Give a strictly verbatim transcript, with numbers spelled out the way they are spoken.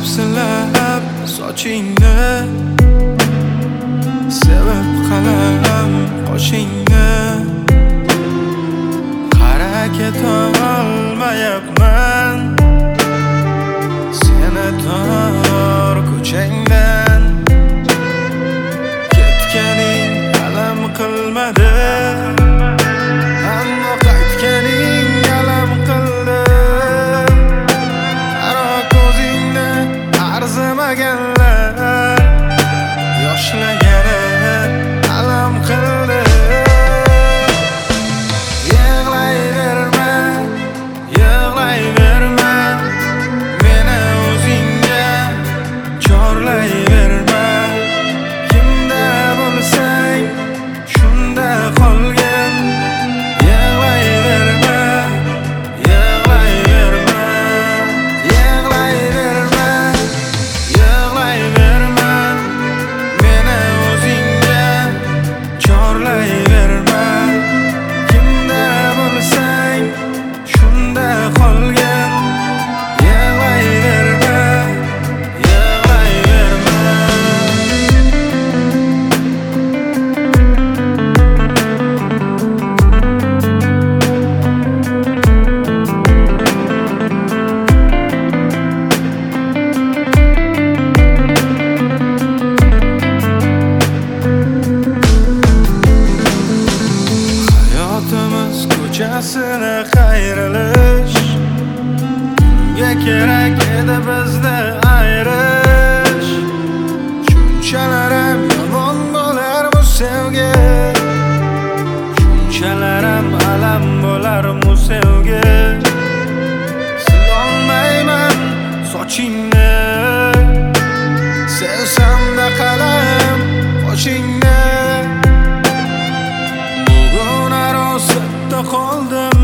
silab sochingni, sevib qalam qoshingni. Qara ketolmayapman seni tor ko'changdan. Ketganing alam qilmadi, ammo qaytganing alam qildi. Qaro ko'zingni arzimaganlar yoshlagani alam qildi. Yig'layverma, yig'layverma, meni o'zingga chorlayverma. Kimda bo'lsang shunda qolgin. Yig'layverma, yig'layverma, yig'layverma, yig'layverma, meni o'zingga chorlayverma. Kimda bo'lsang shunda qolgin. Yig'layverma, yig'layverma. Hayotimiz ko'chasini qayrilish, unga kerak edi bizni ayrish. Shunchalar ham yomon bo'lar bu sevgi, shunchalar ham alam bo'lar bu sevgi. Silolmayman sochingni, sevsam-da qalam qoshingni. Bugun arosatda qoldim,